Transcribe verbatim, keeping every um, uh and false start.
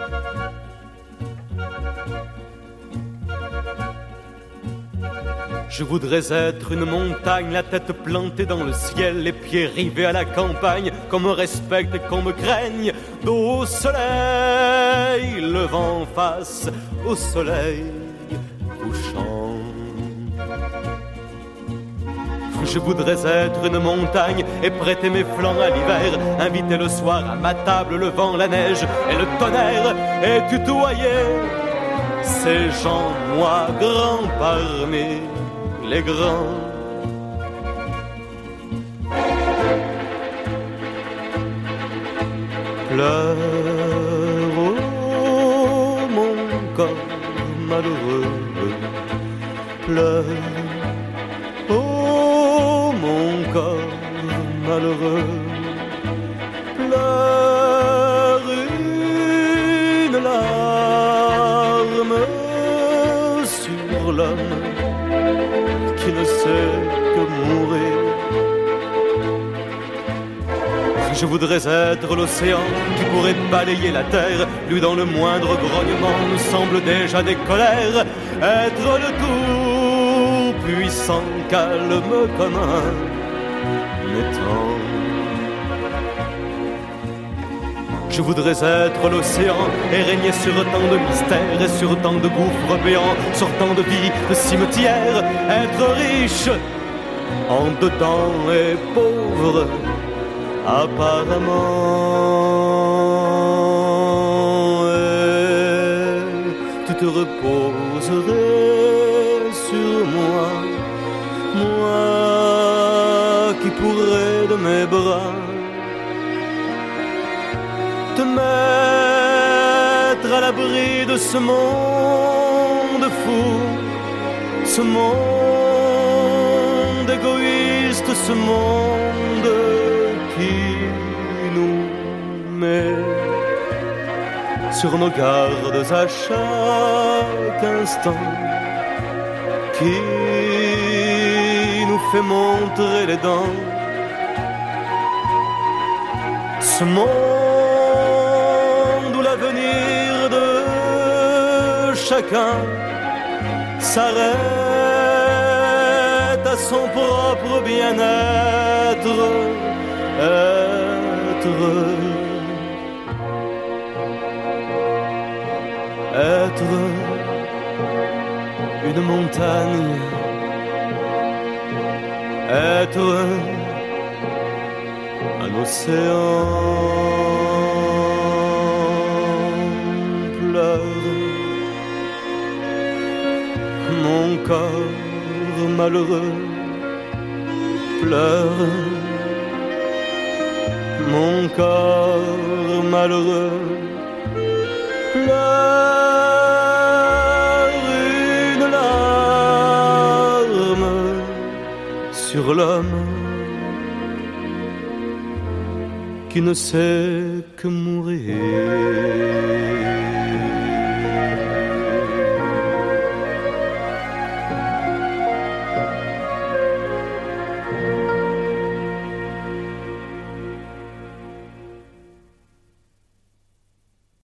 Je voudrais être une montagne, la tête plantée dans le ciel, les pieds rivés à la campagne, qu'on me respecte et qu'on me craigne. Dos au soleil, le vent face au soleil couchant. Je voudrais être une montagne et prêter mes flancs à l'hiver, inviter le soir à ma table le vent, la neige et le tonnerre, et tutoyer ces gens, moi, grands parmi les grands. Pleure, oh, mon corps malheureux, pleure, oh, mon corps malheureux, pleure une larme sur l'homme qui ne sait que mourir. Je voudrais être l'océan qui pourrait balayer la terre. Lui dans le moindre grognement nous semble déjà des colères. Être le tout puissant, calme comme un étang. Je voudrais être l'océan et régner sur tant de mystères et sur tant de gouffres béants, sur tant de vies, de cimetières. Être riche en dedans et pauvre apparemment. Et tu te reposerais sur moi, moi qui pourrais de mes bras te mettre à l'abri de ce monde fou, ce monde égoïste, ce monde qui nous met sur nos gardes à chaque instant, qui nous fait montrer les dents. Ce monde où l'avenir de chacun s'arrête à son propre bien-être. Être, être une montagne, être un océan. Pleure mon corps malheureux, pleure mon corps malheureux, pleure une larme sur l'homme qui ne sait que mourir.